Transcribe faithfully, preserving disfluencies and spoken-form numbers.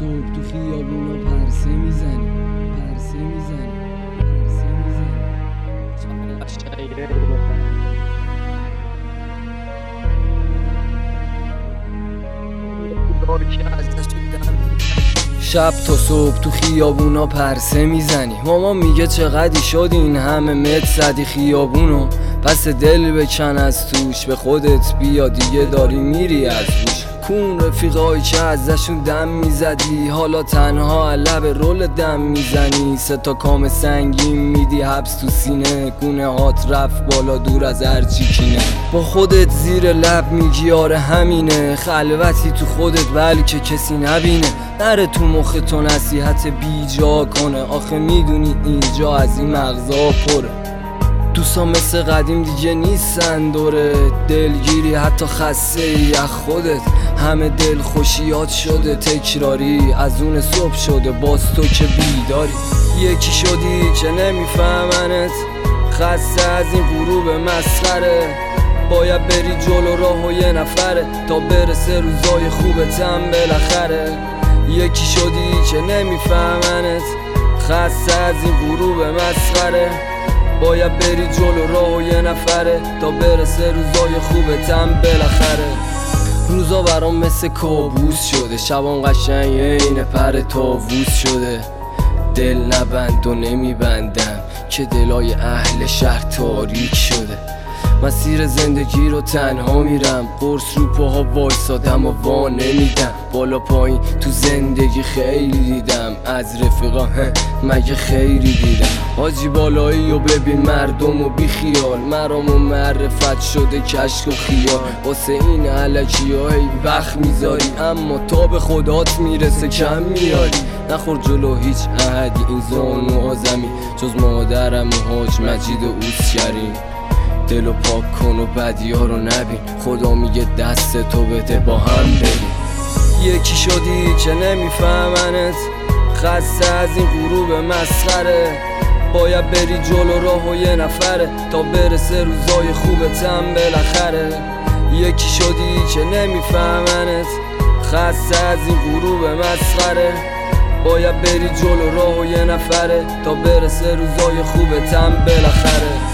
صبح تو خیابونا پرسه میزنی پرسه میزنی پرسه میزنی شب تا صبح تو خیابونا پرسه میزنی. ماما میگه چقدی شد این همه متر زدی خیابونو، پس دل بکن از توش، به خودت بیا دیگه داری میری از روش. کون رفیقایی که ازشون دم میزدی، حالا تنها لب رول دم میزنی. سه تا کام سنگین میدی حبس تو سینه، گونه هات رفت بالا دور از هرچی کینه. با خودت زیر لب میگی آره همینه، خلوتی تو خودت بلکه کسی نبینه. نره تو مخ تو نصیحت بی جا کنه، آخه میدونی اینجا از این مغزا پره. دوستا مثل قدیم دیگه نیستن دوره، دلگیری حتی خسته ای از خودت. همه دل خوشیات شده تکراری، از اون صبح شده باز تو که بیداری. یکی شدی که نمیفهمنت، خسته از این غروب مسخره. باید بری جلو راه و یه نفره تا برسه روزای خوبتم بالاخره. یکی شدی که نمیفهمنت، خسته از این غروب مسخره. باید بری جلو راه و یه نفره تا برسه روزای خوبتم بالاخره. روزا برام مثل کابوس شده، شبام قشنگ این پر طاووس شده. دل نبند و نمیبندم که دلای اهل شهر تاریک شده. مسیر زندگی رو تنها میرم، قرص رو پاها وایسادم و وا نمیدم. بالا پایین تو زندگی خیلی دیدم، از رفیقا مگه خیری دیدم. حاجی بالایی و ببین مردم و بی خیال، مرام و معرفت شده کشک و خیال. واسه این علکی ها هی وقت میذاری، اما تا به خدات میرسه کم میاری. نخور جلو هیچ احدی این زانو آزمی، جز مادرم و حاج مجید و اوس کریم. دلو پاک کن و بدیا رو نبین، خدا میگه دست تو بده با هم بریم. یکی شدی که نمیفهمنت، خسته از این غروب مسخره. باید بری جلو راه و یه نفره تا برسه روزای خوبتم بالاخره. یکی شدی که نمیفهمنت، خسته از این غروب مسخره. باید بری جلو راه و یه نفره تا برسه روزای خوبتم بالاخره.